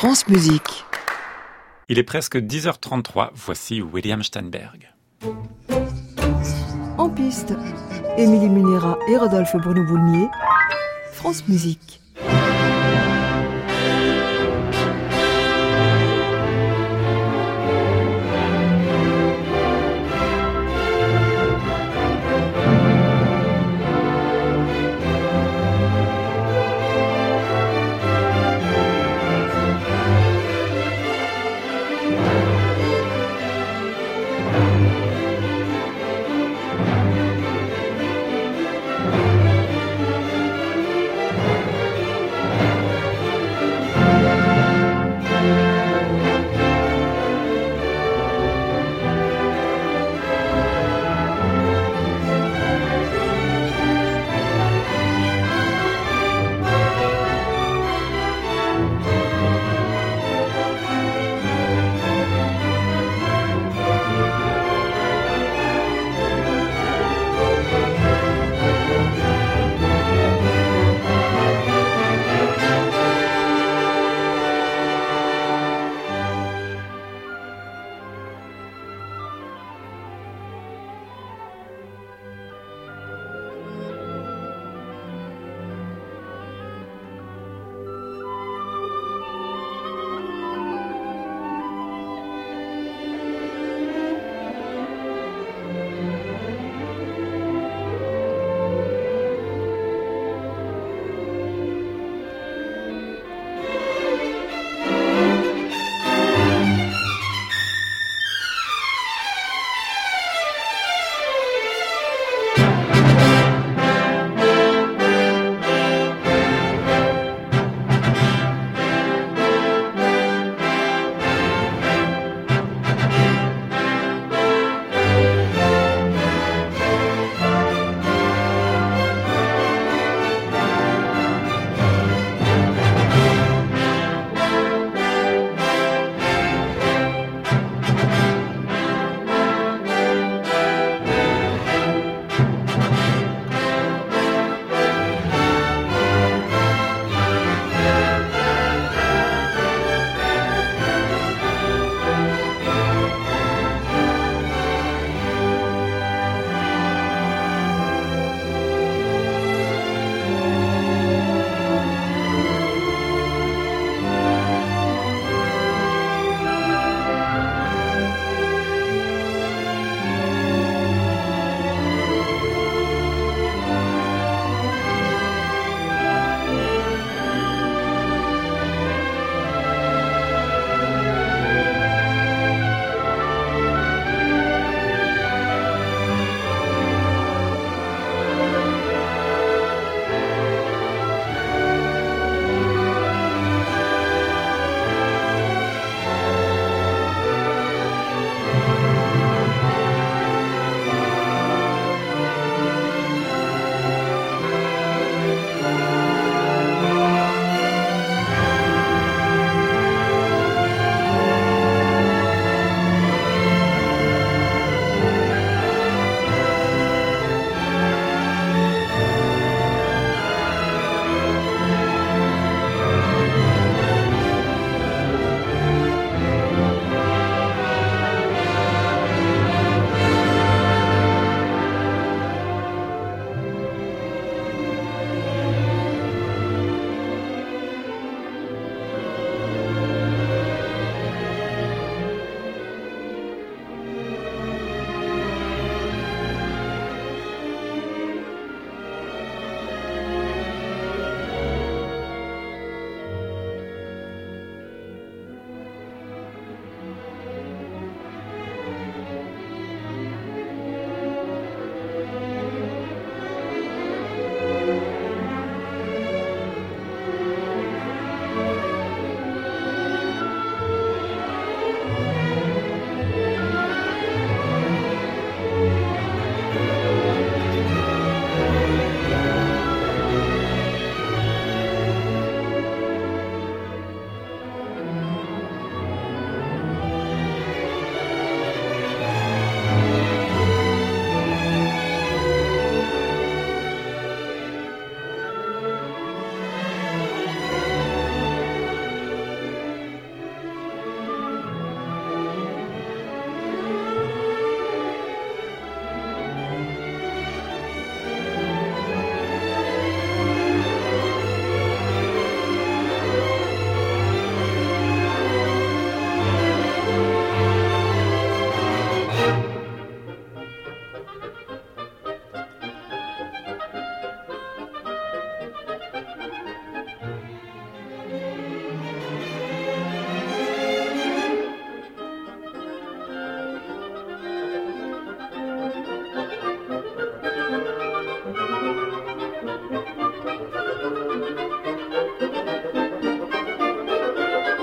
France Musique. Il est presque 10h33, voici William Steinberg. En piste, Émilie Munera et Rodolphe Bruno-Boulmier, France Musique.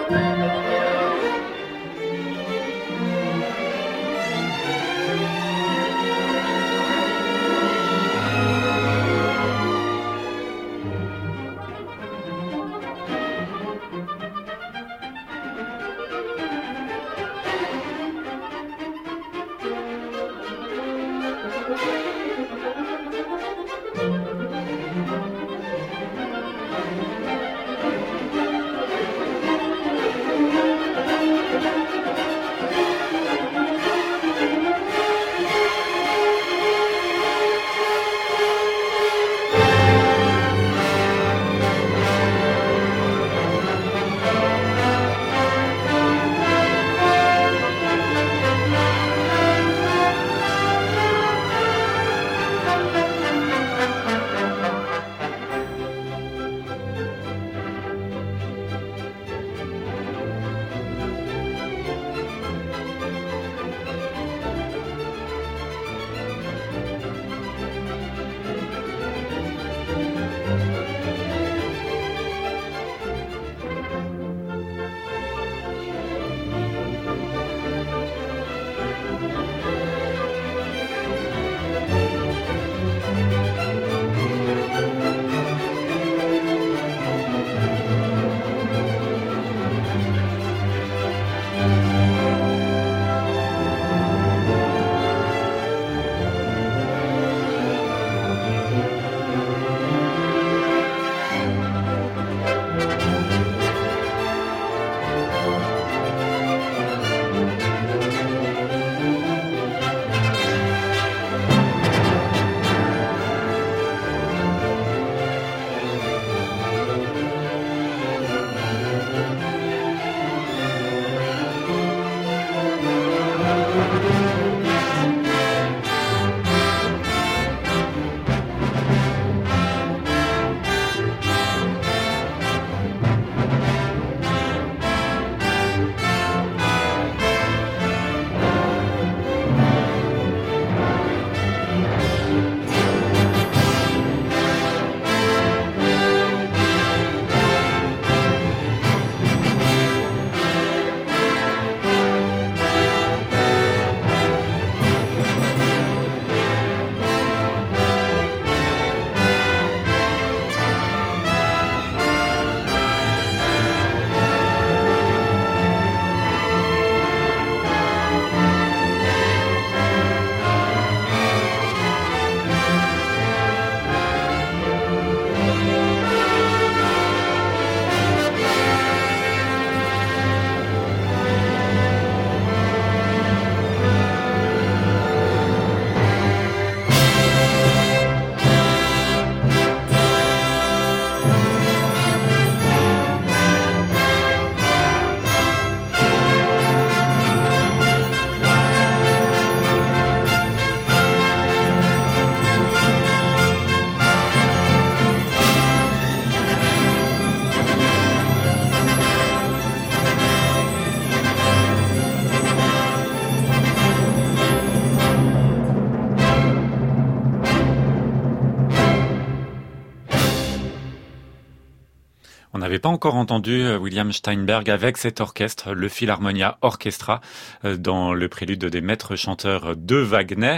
On n'avait pas encore entendu William Steinberg avec cet orchestre, le Philharmonia Orchestra, dans le prélude des maîtres chanteurs de Wagner.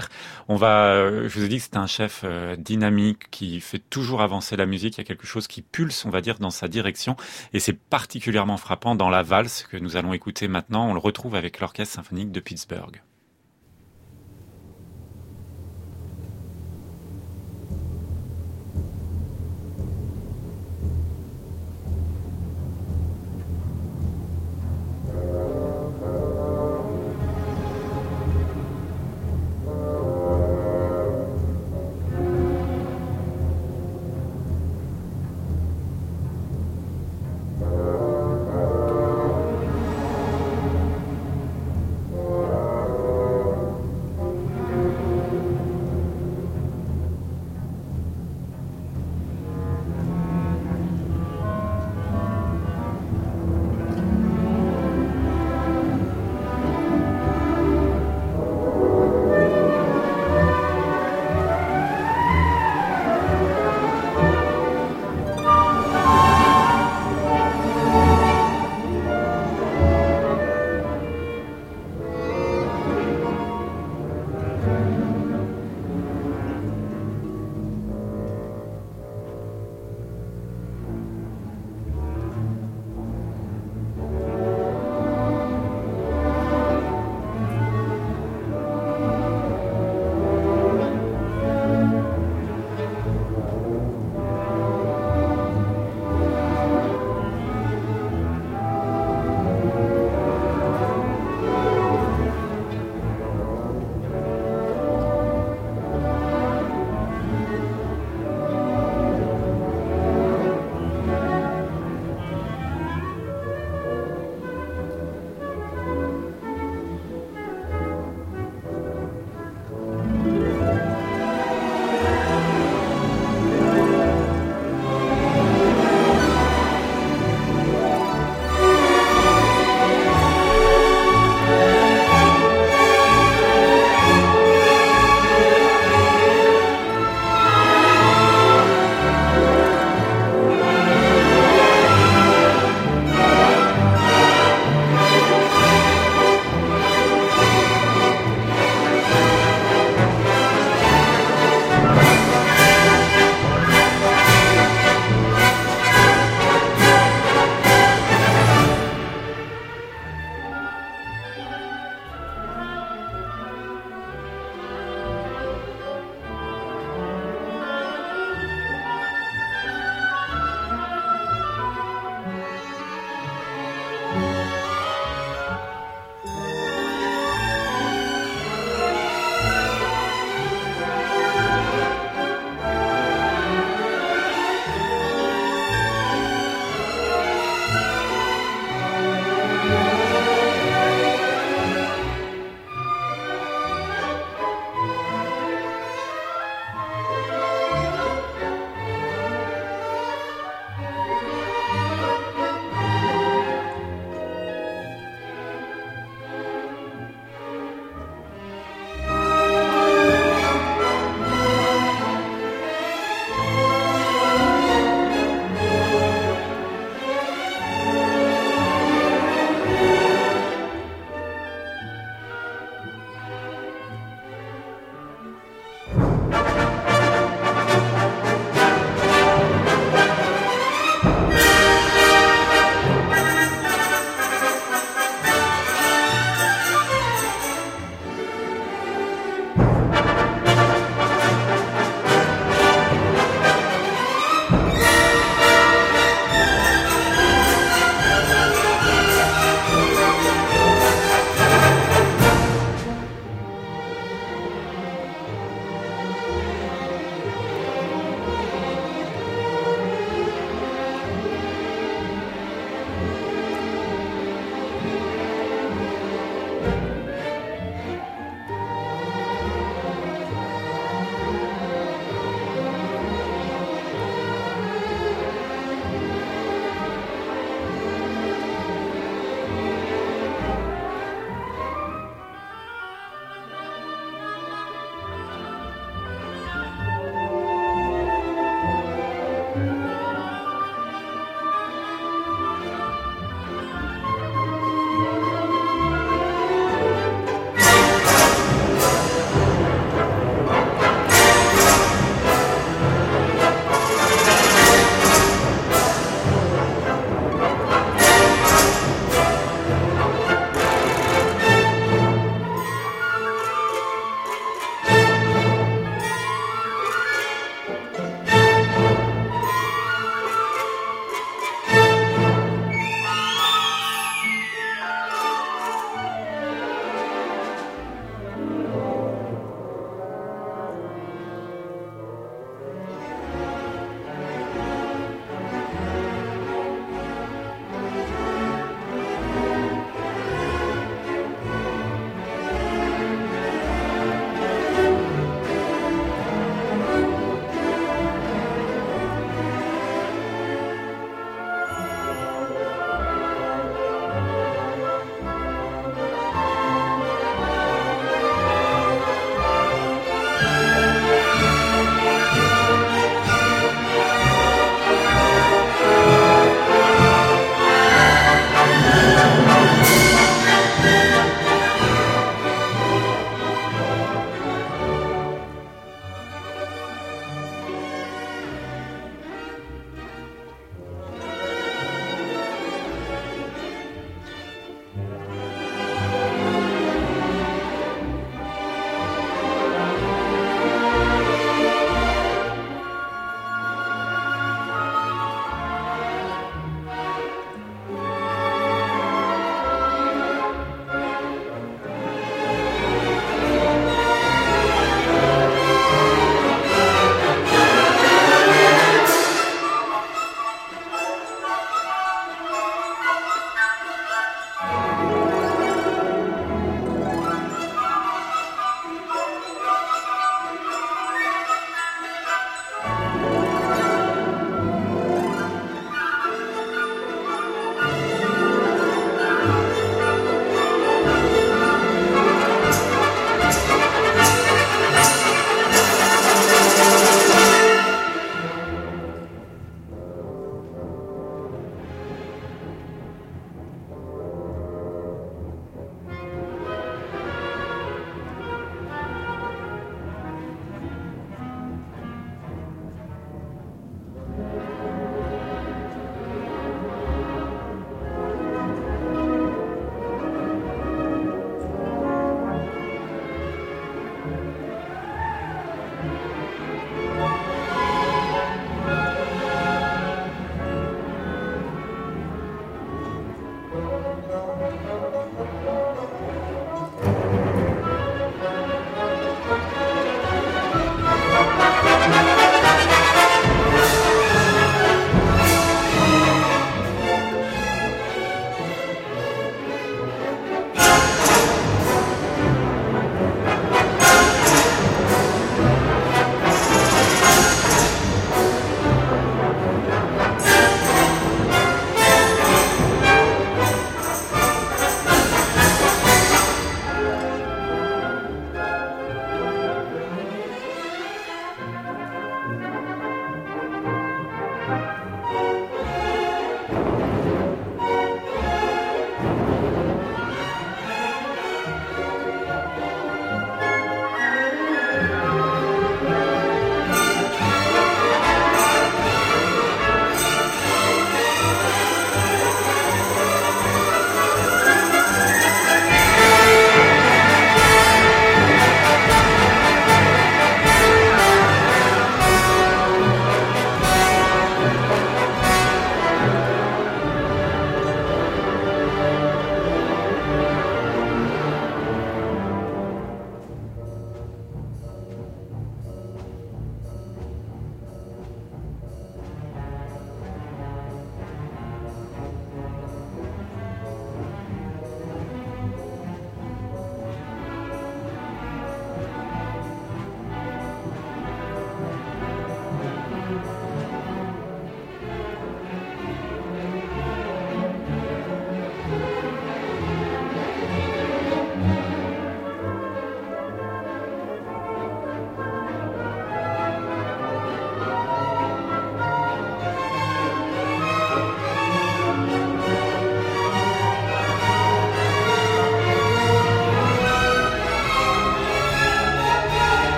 Je vous ai dit que c'est un chef dynamique qui fait toujours avancer la musique. Il y a quelque chose qui pulse, on va dire, dans sa direction. Et c'est particulièrement frappant dans la valse que nous allons écouter maintenant. On le retrouve avec l'Orchestre symphonique de Pittsburgh.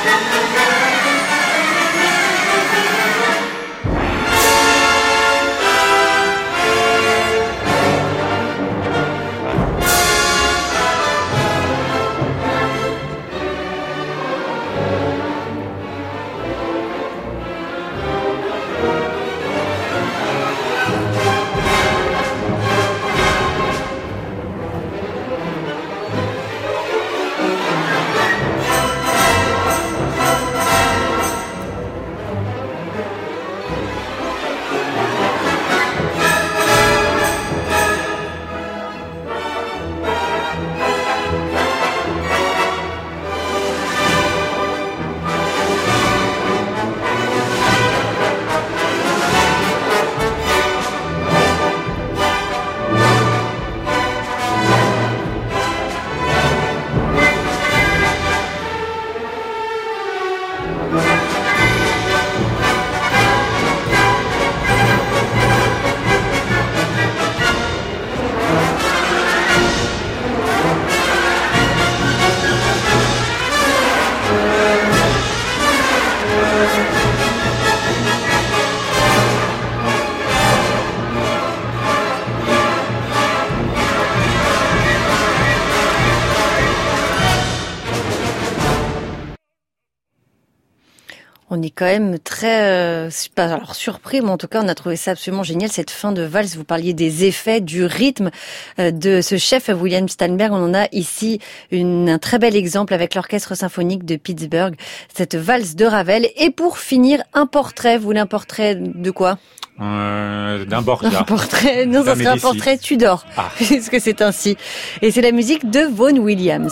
On est quand même très, surpris, mais en tout cas, on a trouvé ça absolument génial, cette fin de valse. Vous parliez des effets, du rythme de ce chef William Steinberg. On en a ici un très bel exemple avec l'Orchestre symphonique de Pittsburgh, cette valse de Ravel. Et pour finir, un portrait. Vous voulez un portrait de quoi? D'un Borgia. Un portrait, non, ça serait un portrait Tudor, puisque c'est ainsi. Et c'est la musique de Vaughan Williams.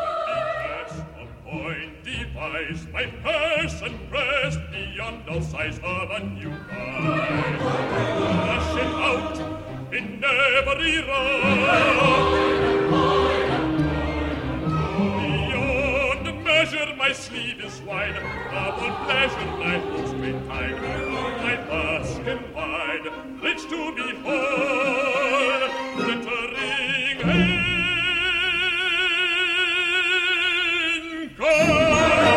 My person pressed beyond all size of a new guise. Rushing out in every row. Beyond measure my sleeve is wide. Of all pleasure my hopes may tide. My basket wide, rich to behold. Glittering in gold.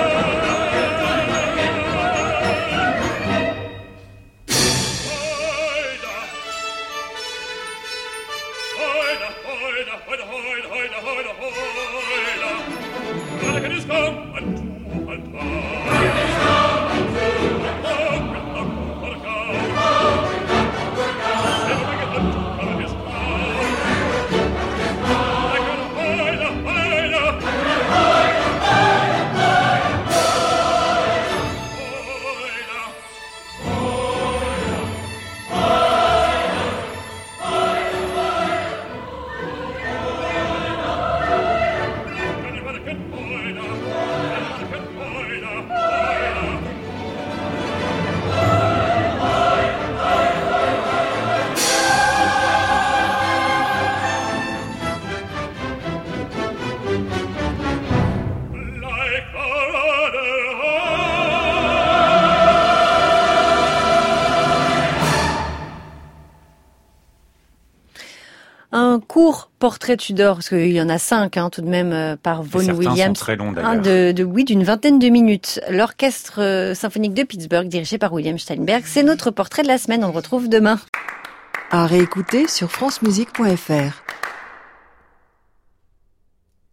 Un court portrait Tudor, parce qu'il y en a 5 tout de même par Vaughan Williams. Sont très longs, d'ailleurs. D'une vingtaine de minutes. L'Orchestre symphonique de Pittsburgh, dirigé par William Steinberg. C'est notre portrait de la semaine, on le retrouve demain. À réécouter sur francemusique.fr.